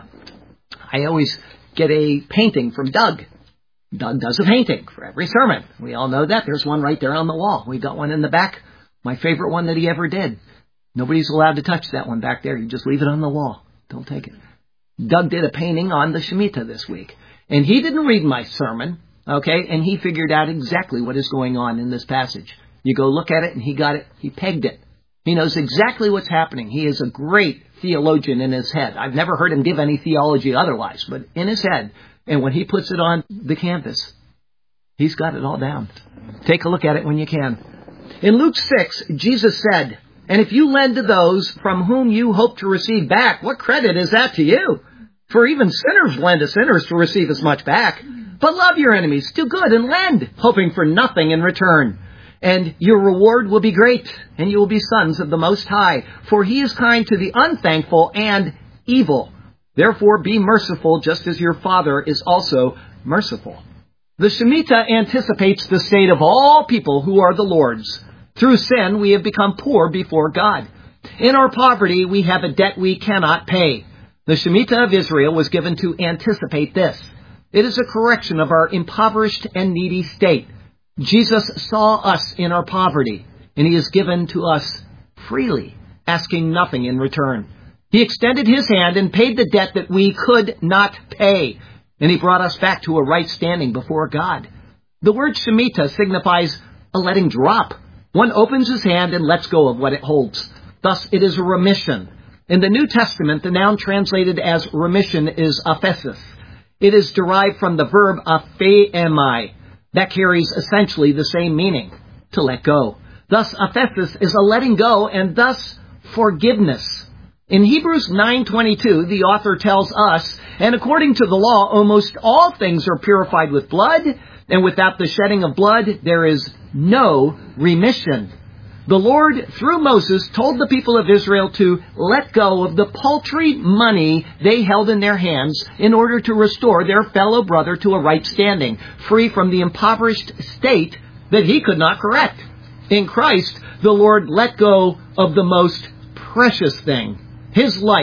B: I always get a painting from Doug. Doug does a painting for every sermon. We all know that. There's one right there on the wall. We got one in the back. My favorite one that he ever did. Nobody's allowed to touch that one back there. You just leave it on the wall. Don't take it. Doug did a painting on the Shemitah this week. And he didn't read my sermon, okay? And he figured out exactly what is going on in this passage. You go look at it, and he got it. He pegged it. He knows exactly what's happening. He is a great theologian in his head. I've never heard him give any theology otherwise, but in his head. And when he puts it on the canvas, he's got it all down. Take a look at it when you can. In Luke six, Jesus said, and if you lend to those from whom you hope to receive back, what credit is that to you? For even sinners lend to sinners to receive as much back. But love your enemies, do good and lend, hoping for nothing in return. And your reward will be great, and you will be sons of the Most High, for He is kind to the unthankful and evil. Therefore be merciful, just as your Father is also merciful. The Shemitah anticipates the state of all people who are the Lord's. Through sin, we have become poor before God. In our poverty, we have a debt we cannot pay. The Shemitah of Israel was given to anticipate this. It is a correction of our impoverished and needy state. Jesus saw us in our poverty, and He has given to us freely, asking nothing in return. He extended His hand and paid the debt that we could not pay, and He brought us back to a right standing before God. The word Shemitah signifies a letting drop. One opens his hand and lets go of what it holds. Thus, it is a remission. In the New Testament, the noun translated as remission is aphesis. It is derived from the verb apheemai. That carries essentially the same meaning, to let go. Thus, aphesis is a letting go and thus forgiveness. In Hebrews nine twenty-two, the author tells us, and according to the law, almost all things are purified with blood, and without the shedding of blood, there is no remission. The Lord, through Moses, told the people of Israel to let go of the paltry money they held in their hands in order to restore their fellow brother to a right standing, free from the impoverished state that he could not correct. In Christ, the Lord let go of the most precious thing, His life,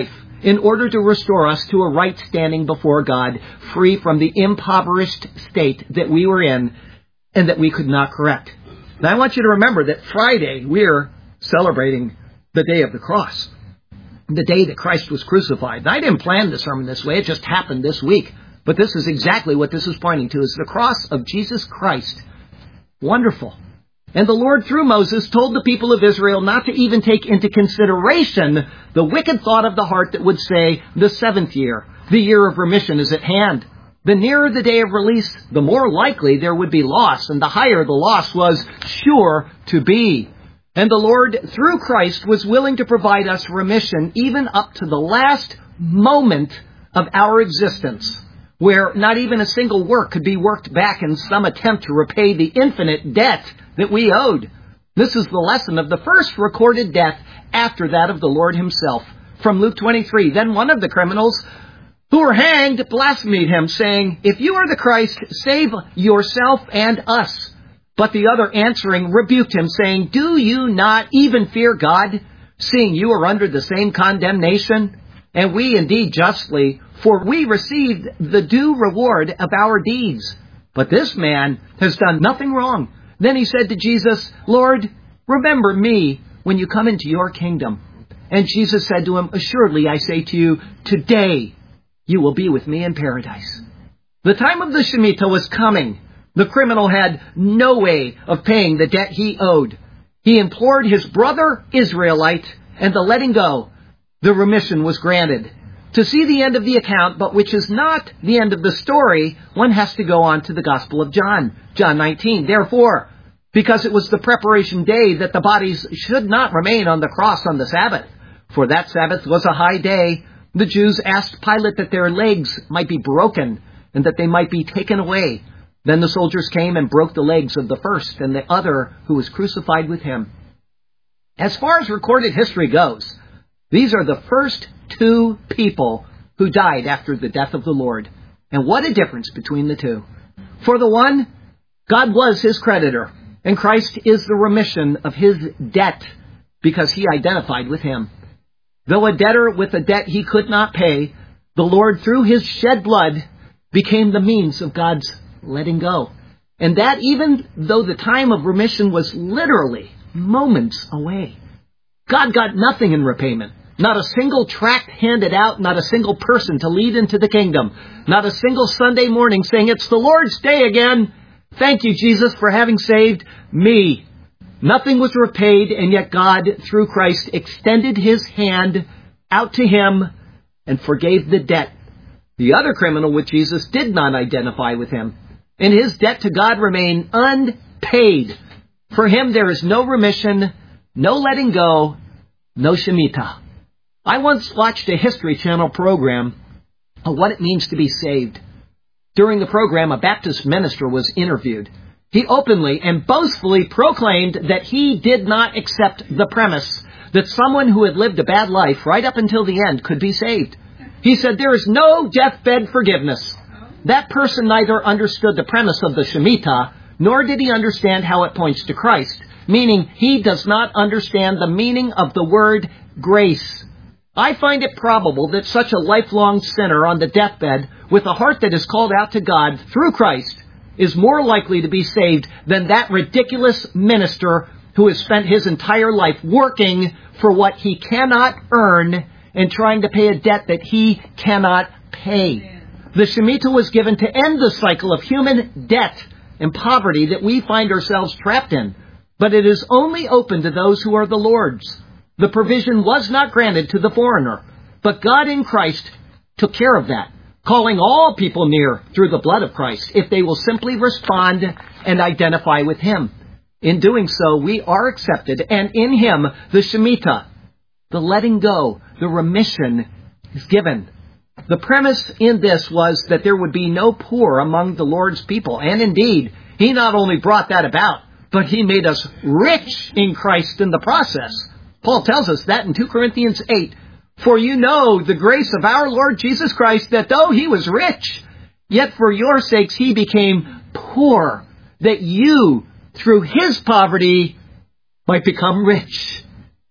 B: in order to restore us to a right standing before God, free from the impoverished state that we were in and that we could not correct. Now, I want you to remember that Friday we're celebrating the day of the cross, the day that Christ was crucified. And I didn't plan the sermon this way. It just happened this week. But this is exactly what this is pointing to, is the cross of Jesus Christ. Wonderful. And the Lord, through Moses, told the people of Israel not to even take into consideration the wicked thought of the heart that would say, the seventh year, the year of remission, is at hand. The nearer the day of release, the more likely there would be loss, and the higher the loss was sure to be. And the Lord, through Christ, was willing to provide us remission even up to the last moment of our existence, where not even a single work could be worked back in some attempt to repay the infinite debt that we owed. This is the lesson of the first recorded death after that of the Lord himself. From Luke twenty-three, then one of the criminals who were hanged blasphemed him, saying, "If you are the Christ, save yourself and us." But the other answering rebuked him, saying, "Do you not even fear God, seeing you are under the same condemnation? And we indeed justly, for we received the due reward of our deeds. But this man has done nothing wrong." Then he said to Jesus, "Lord, remember me when you come into your kingdom." And Jesus said to him, "Assuredly, I say to you, today you will be with me in paradise." The time of the Shemitah was coming. The criminal had no way of paying the debt he owed. He implored his brother Israelite, and the letting go, the remission was granted. To see the end of the account, but which is not the end of the story, one has to go on to the Gospel of John, John nineteen. Therefore, because it was the preparation day that the bodies should not remain on the cross on the Sabbath, for that Sabbath was a high day, the Jews asked Pilate that their legs might be broken and that they might be taken away. Then the soldiers came and broke the legs of the first and the other who was crucified with him. As far as recorded history goes, these are the first two people who died after the death of the Lord. And what a difference between the two. For the one, God was his creditor, and Christ is the remission of his debt because he identified with him. Though a debtor with a debt he could not pay, the Lord, through his shed blood, became the means of God's letting go. And that even though the time of remission was literally moments away. God got nothing in repayment. Not a single tract handed out, not a single person to lead into the kingdom. Not a single Sunday morning saying, "It's the Lord's day again. Thank you, Jesus, for having saved me." Nothing was repaid, and yet God, through Christ, extended his hand out to him and forgave the debt. The other criminal with Jesus did not identify with him, and his debt to God remained unpaid. For him there is no remission, no letting go, no Shemitah. I once watched a History Channel program of what it means to be saved. During the program, a Baptist minister was interviewed. He openly and boastfully proclaimed that he did not accept the premise that someone who had lived a bad life right up until the end could be saved. He said there is no deathbed forgiveness. That person neither understood the premise of the Shemitah, nor did he understand how it points to Christ, meaning he does not understand the meaning of the word grace. I find it probable that such a lifelong sinner on the deathbed, with a heart that is called out to God through Christ, is more likely to be saved than that ridiculous minister who has spent his entire life working for what he cannot earn and trying to pay a debt that he cannot pay. The Shemitah was given to end the cycle of human debt and poverty that we find ourselves trapped in, but it is only open to those who are the Lord's. The provision was not granted to the foreigner, but God in Christ took care of that, calling all people near through the blood of Christ if they will simply respond and identify with him. In doing so, we are accepted, and in him, the Shemitah, the letting go, the remission is given. The premise in this was that there would be no poor among the Lord's people, and indeed, he not only brought that about, but he made us rich in Christ in the process. Paul tells us that in two Corinthians eight. For you know the grace of our Lord Jesus Christ, that though he was rich, yet for your sakes he became poor, that you, through his poverty, might become rich.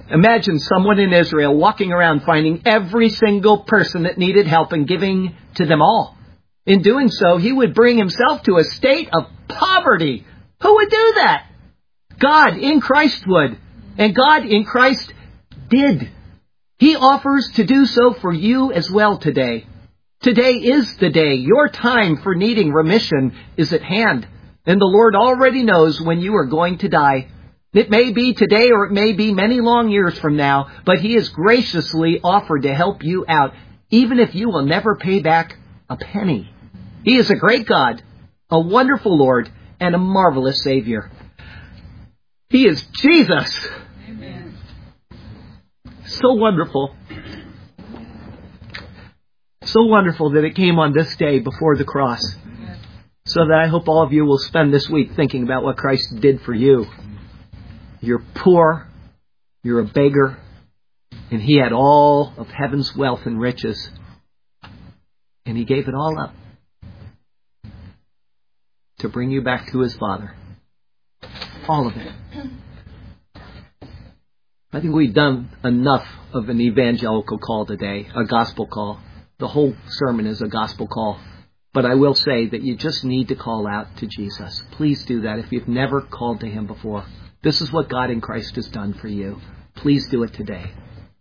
B: Imagine someone in Israel walking around finding every single person that needed help and giving to them all. In doing so, he would bring himself to a state of poverty. Who would do that? God in Christ would. And God in Christ did. He offers to do so for you as well today. Today is the day. Your time for needing remission is at hand. And the Lord already knows when you are going to die. It may be today or it may be many long years from now, but He has graciously offered to help you out, even if you will never pay back a penny. He is a great God, a wonderful Lord, and a marvelous Savior. He is Jesus. Amen. So wonderful. So wonderful that it came on this day before the cross. So that I hope all of you will spend this week thinking about what Christ did for you. You're poor, you're a beggar, and He had all of heaven's wealth and riches. And He gave it all up to bring you back to His Father. All of it. I think we've done enough of an evangelical call today, a gospel call. The whole sermon is a gospel call. But I will say that you just need to call out to Jesus. Please do that if you've never called to Him before. This is what God in Christ has done for you. Please do it today.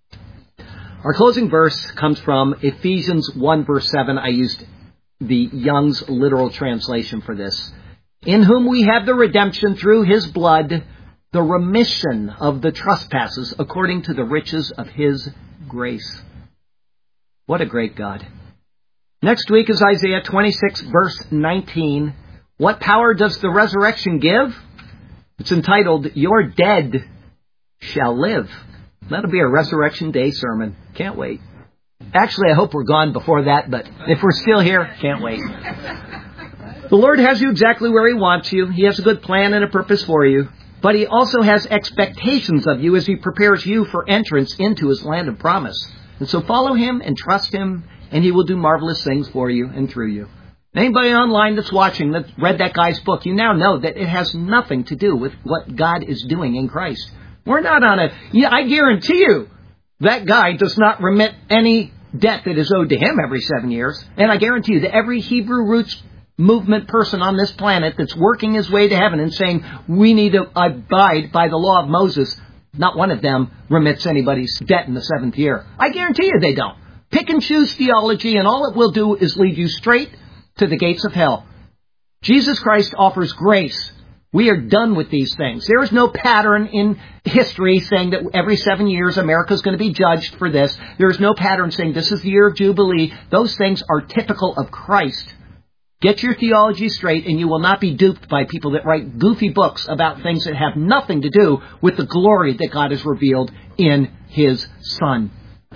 B: Our closing verse comes from Ephesians one verse seven. I used the Young's literal translation for this. In whom we have the redemption through His blood, the remission of the trespasses according to the riches of His grace. What a great God. Next week is Isaiah twenty-six verse nineteen. What power does the resurrection give? It's entitled, Your Dead Shall Live. That'll be a Resurrection Day sermon. Can't wait. Actually, I hope we're gone before that, but if we're still here, can't wait. The Lord has you exactly where He wants you. He has a good plan and a purpose for you. But He also has expectations of you as He prepares you for entrance into His land of promise. And so follow Him and trust Him, and He will do marvelous things for you and through you. Anybody online that's watching that read that guy's book, you now know that it has nothing to do with what God is doing in Christ. We're not on a... Yeah, I guarantee you that guy does not remit any debt that is owed to him every seven years. And I guarantee you that every Hebrew roots movement person on this planet that's working his way to heaven and saying, we need to abide by the law of Moses, not one of them remits anybody's debt in the seventh year. I guarantee you they don't. Pick and choose theology, and all it will do is lead you straight to the gates of hell. Jesus Christ offers grace. We are done with these things. There is no pattern in history saying that every seven years America is going to be judged for this. There is no pattern saying this is the year of Jubilee. Those things are typical of Christ. Get your theology straight, and you will not be duped by people that write goofy books about things that have nothing to do with the glory that God has revealed in His Son.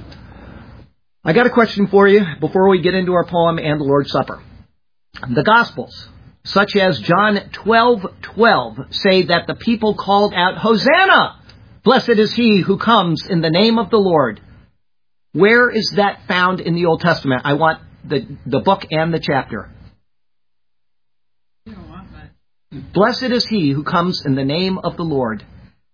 B: I got a question for you before we get into our poem and the Lord's Supper. The Gospels, such as John twelve twelve, say that the people called out, Hosanna! Blessed is he who comes in the name of the Lord. Where is that found in the Old Testament? I want the, the book and the chapter. You don't want that. Blessed is he who comes in the name of the Lord.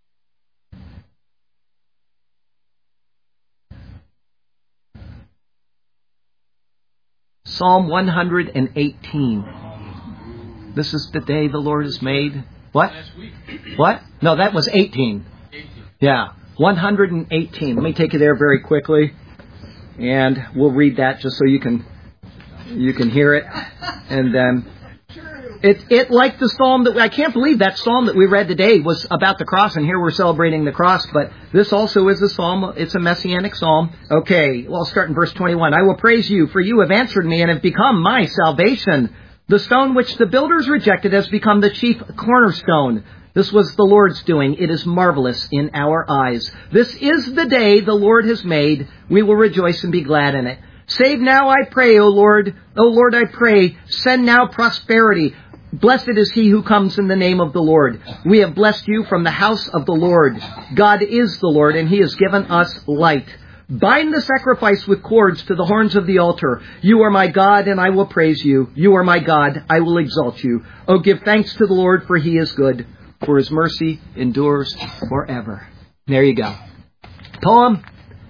B: Psalm one hundred eighteen. This is the day the Lord has made. What? What? No, that was eighteen. Yeah, one hundred eighteen. Let me take you there very quickly, and we'll read that just so you can you can hear it. And then it it like the psalm that I can't believe that psalm that we read today was about the cross, and here we're celebrating the cross. But this also is a psalm. It's a messianic psalm. Okay, well, I'll start in verse twenty-one. I will praise you, for you have answered me and have become my salvation. The stone which the builders rejected has become the chief cornerstone. This was the Lord's doing. It is marvelous in our eyes. This is the day the Lord has made. We will rejoice and be glad in it. Save now, I pray, O Lord. O Lord, I pray. Send now prosperity. Blessed is he who comes in the name of the Lord. We have blessed you from the house of the Lord. God is the Lord, and He has given us light. Bind the sacrifice with cords to the horns of the altar. You are my God, and I will praise you. You are my God, I will exalt you. Oh, give thanks to the Lord, for He is good, for His mercy endures forever. There you go. Poem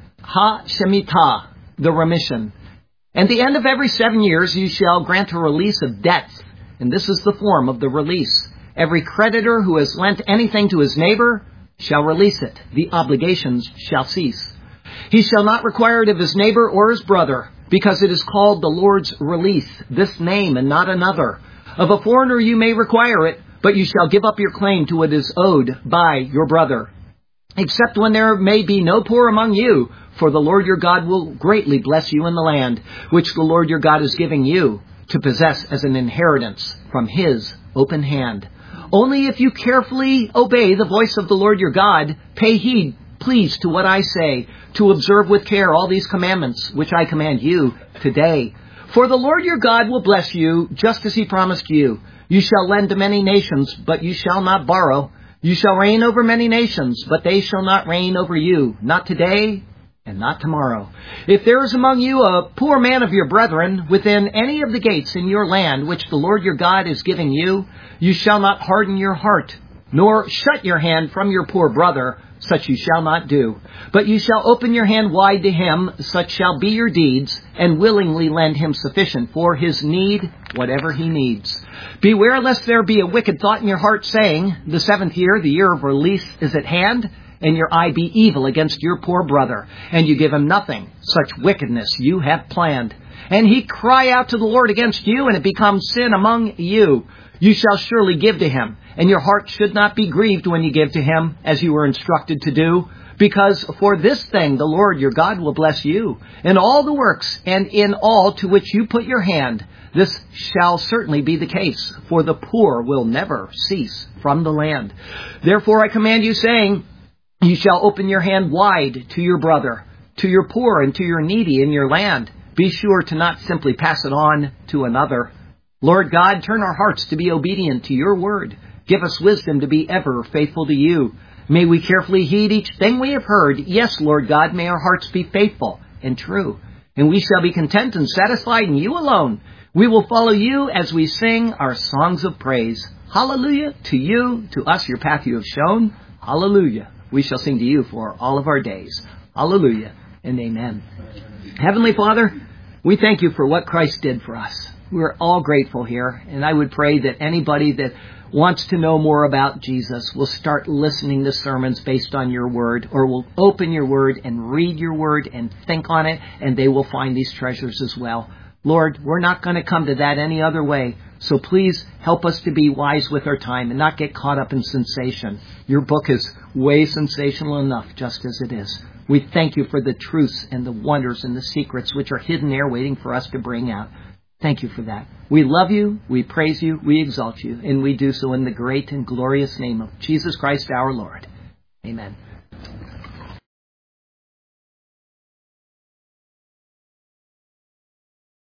B: Ha-Shemitah, the remission. And the end of every seven years you shall grant a release of debts. And this is the form of the release. Every creditor who has lent anything to his neighbor shall release it. The obligations shall cease. He shall not require it of his neighbor or his brother, because it is called the Lord's release, this name and not another. Of a foreigner you may require it, but you shall give up your claim to what is owed by your brother. Except when there may be no poor among you, for the Lord your God will greatly bless you in the land, which the Lord your God is giving you to possess as an inheritance from his open hand. Only if you carefully obey the voice of the Lord your God, pay heed, please, to what I say, to observe with care all these commandments which I command you today. For the Lord your God will bless you, just as he promised you. You shall lend to many nations, but you shall not borrow. You shall reign over many nations, but they shall not reign over you, not today and not tomorrow. If there is among you a poor man of your brethren within any of the gates in your land, which the Lord your God is giving you, you shall not harden your heart, nor shut your hand from your poor brother, such you shall not do. But you shall open your hand wide to him, such shall be your deeds, and willingly lend him sufficient for his need, whatever he needs. Beware lest there be a wicked thought in your heart, saying, the seventh year, the year of release, is at hand, and your eye be evil against your poor brother, and you give him nothing. Such wickedness you have planned. And he cry out to the Lord against you, and it becomes sin among you. You shall surely give to him, and your heart should not be grieved when you give to him, as you were instructed to do, because for this thing the Lord your God will bless you in all the works and in all to which you put your hand. This shall certainly be the case, for the poor will never cease from the land. Therefore I command you, saying, you shall open your hand wide to your brother, to your poor and to your needy in your land. Be sure to not simply pass it on to another. Lord God, turn our hearts to be obedient to your word. Give us wisdom to be ever faithful to you. May we carefully heed each thing we have heard. Yes, Lord God, may our hearts be faithful and true. And we shall be content and satisfied in you alone. We will follow you as we sing our songs of praise. Hallelujah to you, to us your path you have shown. Hallelujah. We shall sing to you for all of our days. Hallelujah and amen. Heavenly Father, we thank you for what Christ did for us. We're all grateful here, and I would pray that anybody that wants to know more about Jesus will start listening to sermons based on your word, or will open your word and read your word and think on it, and they will find these treasures as well. Lord, we're not going to come to that any other way, so please help us to be wise with our time and not get caught up in sensation. Your book is way sensational enough just as it is. We thank you for the truths and the wonders and the secrets which are hidden there waiting for us to bring out. Thank you for that. We love you, we praise you, we exalt you, and we do so in the great and glorious name of Jesus Christ our Lord. Amen.